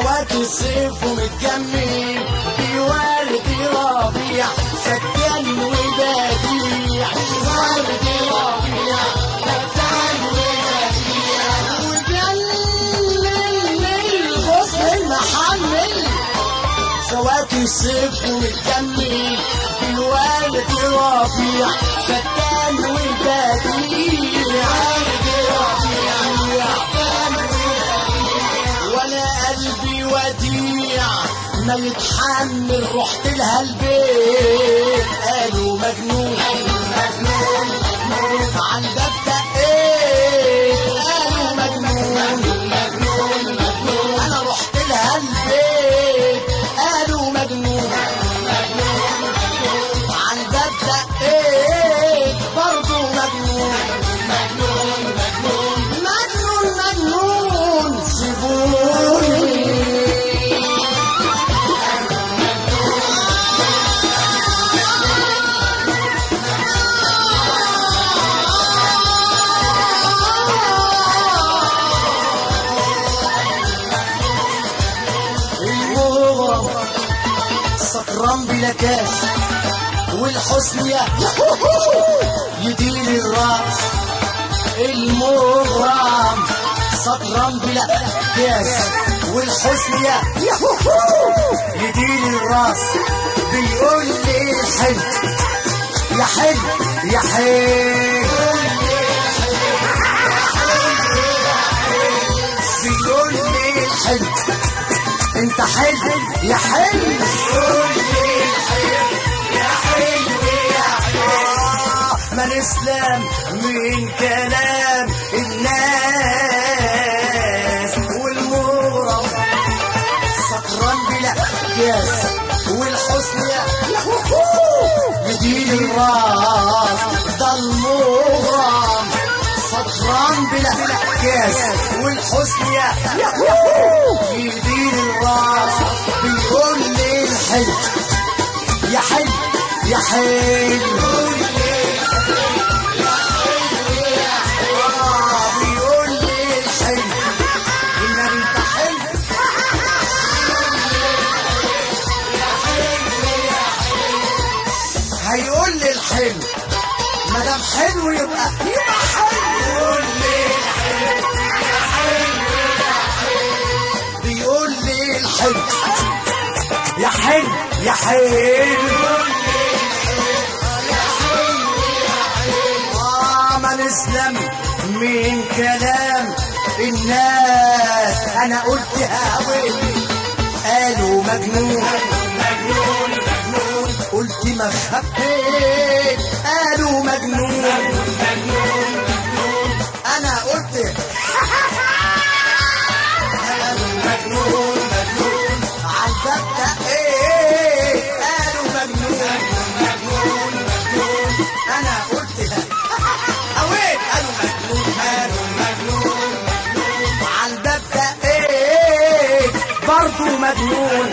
فواكه صيف ومتجمل بورد ربيع فتان وبديع ورد ربيع فتان وبديع وجلل الغصن المحمل فواكه صيف ومتجمل بورد ربيع فتان وبديع وانا قلبي وديع ما يتحمل رحت لها البيت قالوا مجنون مجنون عن باب دقيت قالوا مجنون مجنون مجنون انا رحت لها البيت قالوا مجنون مجنون عن باب دقيت برضه مجنون مجنون مجنون مجنون مجنون سيبوني سكران بلا كاس والحسن يدير الراس المغرم سكران بلا كاس والحسن يدير الراس بيقول لي الحلو يا حلو يا حلو بيقول لي الحلو انت حلو يا حلو ما نسلم من كلام الناس والمغرب سكران بلا كاس والحسن يدير الراس ده المغرب سكران بلا كاس والحسن يدير الراس بيقول لي الحلو يا حلو يا حلو بيقول لي الحلو ان انت حلو هيقول لي الحلو ما دام حلو يبقى حلو بيقول لي الحلو يا حلو يا حلو ما نسلم من كلام الناس انا قلت هاوي قالوا مجنون مجنون مجنون قلت ما خبيت قالوا مجنون مجنون مجنون انا قلت قالوا مجنون مجنون عالباب دقيت قالوا مجنون مجنون مجنون انا قلت اويت قالوا مجنون قالوا مجنون مجنون عالباب دقيت برضه مجنون